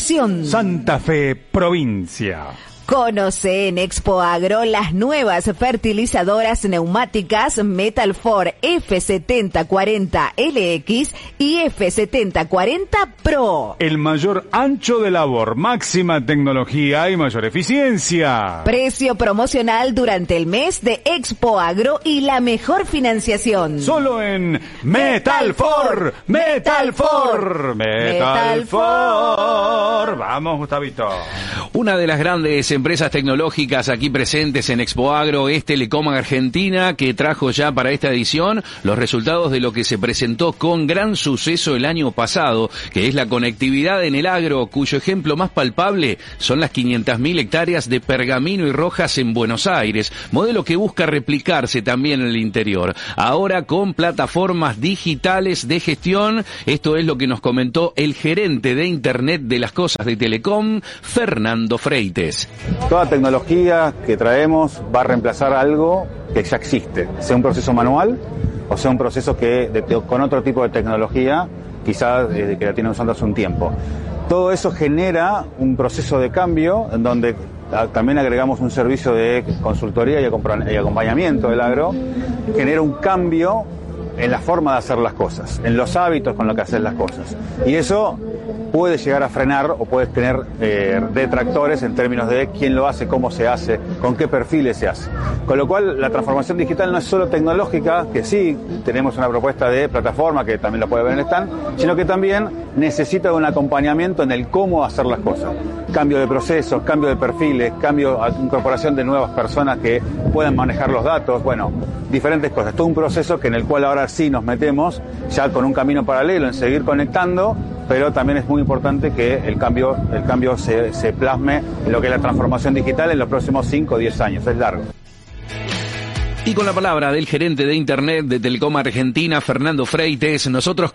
Nación. Santa Fe, provincia. Conoce en Expo Agro las nuevas fertilizadoras neumáticas Metalfor F7040 LX y F7040 Pro. El mayor ancho de labor, máxima tecnología y mayor eficiencia. Precio promocional durante el mes de Expo Agro y la mejor financiación. Solo en Metalfor. Metalfor. Metalfor. Vamos, Gustavito. Una de las grandes empresas tecnológicas aquí presentes en Expo Agro es Telecom Argentina, que trajo ya para esta edición los resultados de lo que se presentó con gran suceso el año pasado, que es la conectividad en el agro, cuyo ejemplo más palpable son las 500.000 hectáreas de Pergamino y Rojas en Buenos Aires, modelo que busca replicarse también en el interior. Ahora con plataformas digitales de gestión, esto es lo que nos comentó el gerente de Internet de las Cosas de Telecom, Fernando Freites. Toda tecnología que traemos va a reemplazar algo que ya existe, sea un proceso manual o sea un proceso con otro tipo de tecnología, quizás que la tienen usando hace un tiempo. Todo eso genera un proceso de cambio en donde también agregamos un servicio de consultoría y acompañamiento del agro, genera un cambio en la forma de hacer las cosas, en los hábitos con los que hacer las cosas. Y eso puede llegar a frenar o puede tener detractores en términos de quién lo hace, cómo se hace, con qué perfiles se hace. Con lo cual, la transformación digital no es solo tecnológica, que sí, tenemos una propuesta de plataforma, que también lo puede ver en el stand, sino que también necesita un acompañamiento en el cómo hacer las cosas. Cambio de procesos, cambio de perfiles, incorporación de nuevas personas que puedan manejar los datos, bueno, diferentes cosas. Todo un proceso en el cual ahora sí nos metemos, ya con un camino paralelo en seguir conectando, pero también es muy importante que el cambio se plasme en lo que es la transformación digital en los próximos 5 o 10 años, es largo. Y con la palabra del gerente de Internet de Telecom Argentina, Fernando Freites, nosotros